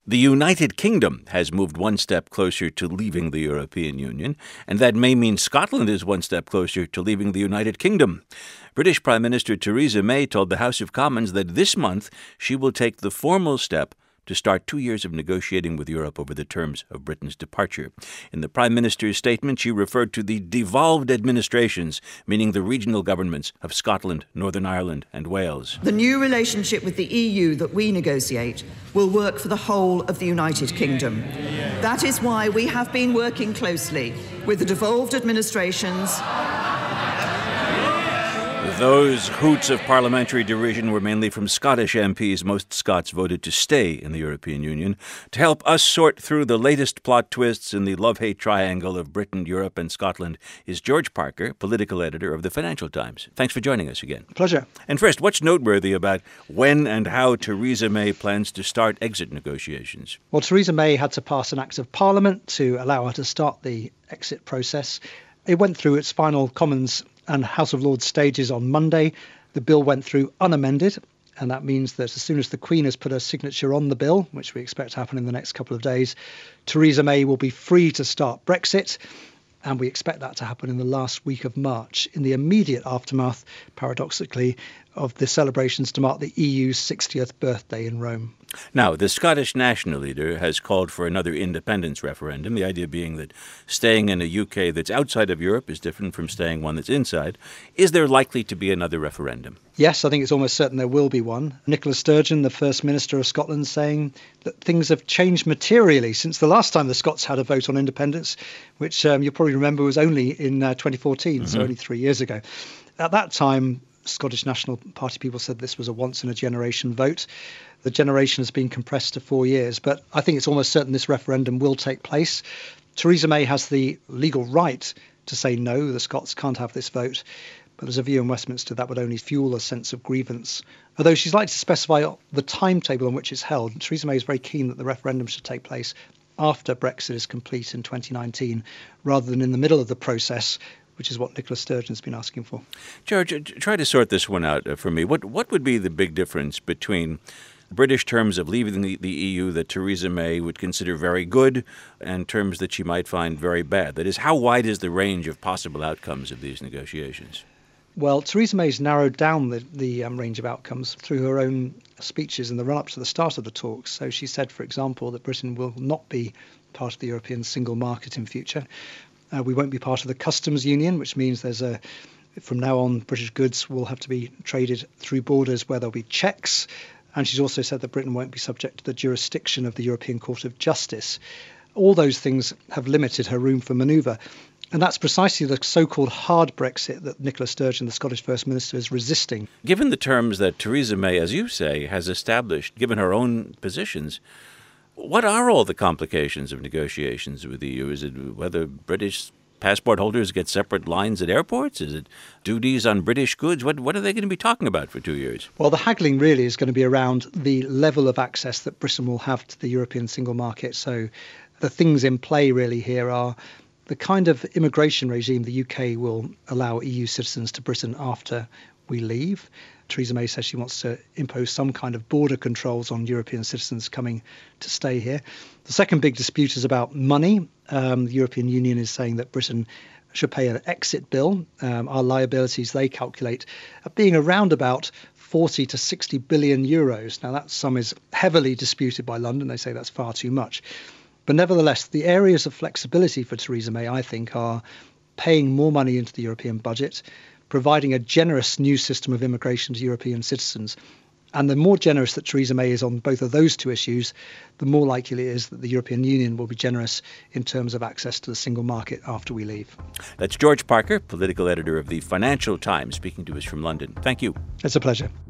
The United Kingdom has moved one step closer to leaving the European Union, and that may mean Scotland is one step closer to leaving the United Kingdom. British Prime Minister Theresa May told the House of Commons that this month she will take the formal step to start 2 years of negotiating with Europe over the terms of Britain's departure. In the Prime Minister's statement, she referred to the devolved administrations, meaning the regional governments of Scotland, Northern Ireland and Wales. The new relationship with the EU that we negotiate will work for the whole of the United Kingdom. That is why we have been working closely with the devolved administrations. Those hoots of parliamentary derision were mainly from Scottish MPs. Most Scots voted to stay in the European Union. To help us sort through the latest plot twists in the love-hate triangle of Britain, Europe and Scotland is George Parker, political editor of the Financial Times. Thanks for joining us again. Pleasure. And first, what's noteworthy about when and how Theresa May plans to start exit negotiations? Well, Theresa May had to pass an Act of Parliament to allow her to start the exit process. It went through its final Commons and House of Lords stages on Monday. The bill went through unamended, and that means that as soon as the Queen has put her signature on the bill, which we expect to happen in the next couple of days, Theresa May will be free to start Brexit, and we expect that to happen in the last week of March, in the immediate aftermath, paradoxically, of the celebrations to mark the EU's 60th birthday in Rome. Now, the Scottish National leader has called for another independence referendum, the idea being that staying in a UK that's outside of Europe is different from staying one that's inside. Is there likely to be another referendum? Yes, I think it's almost certain there will be one. Nicola Sturgeon, the First Minister of Scotland, saying that things have changed materially since the last time the Scots had a vote on independence, which you'll probably remember was only in 2014, so only 3 years ago. At that time, Scottish National Party people said this was a once-in-a-generation vote. The generation has been compressed to 4 years, but I think it's almost certain this referendum will take place. Theresa May has the legal right to say no, the Scots can't have this vote, but there's a view in Westminster that would only fuel a sense of grievance. Although she's likely to specify the timetable on which it's held, Theresa May is very keen that the referendum should take place after Brexit is complete in 2019, rather than in the middle of the process, which is what Nicola Sturgeon's been asking for. George, try to sort this one out for me. What would be the big difference between British terms of leaving the EU that Theresa May would consider very good and terms that she might find very bad? That is, how wide is the range of possible outcomes of these negotiations? Well, Theresa May's narrowed down the range of outcomes through her own speeches in the run-up to the start of the talks. So she said, for example, that Britain will not be part of the European single market in future. We won't be part of the customs union, which means from now on, British goods will have to be traded through borders where there'll be checks. And she's also said that Britain won't be subject to the jurisdiction of the European Court of Justice. All those things have limited her room for manoeuvre. And that's precisely the so-called hard Brexit that Nicola Sturgeon, the Scottish First Minister, is resisting. Given the terms that Theresa May, as you say, has established, given her own positions, what are all the complications of negotiations with the EU? Is it whether British passport holders get separate lines at airports? Is it duties on British goods? What are they going to be talking about for 2 years? Well, the haggling really is going to be around the level of access that Britain will have to the European single market. So the things in play really here are the kind of immigration regime the UK will allow EU citizens to Britain after we leave. Theresa May says she wants to impose some kind of border controls on European citizens coming to stay here. The second big dispute is about money. The European Union is saying that Britain should pay an exit bill. Our liabilities, they calculate, at being around about 40 to 60 billion euros. Now, that sum is heavily disputed by London. They say that's far too much. But nevertheless, the areas of flexibility for Theresa May, I think, are paying more money into the European budget, providing a generous new system of immigration to European citizens. And the more generous that Theresa May is on both of those two issues, the more likely it is that the European Union will be generous in terms of access to the single market after we leave. That's George Parker, political editor of the Financial Times, speaking to us from London. Thank you. It's a pleasure.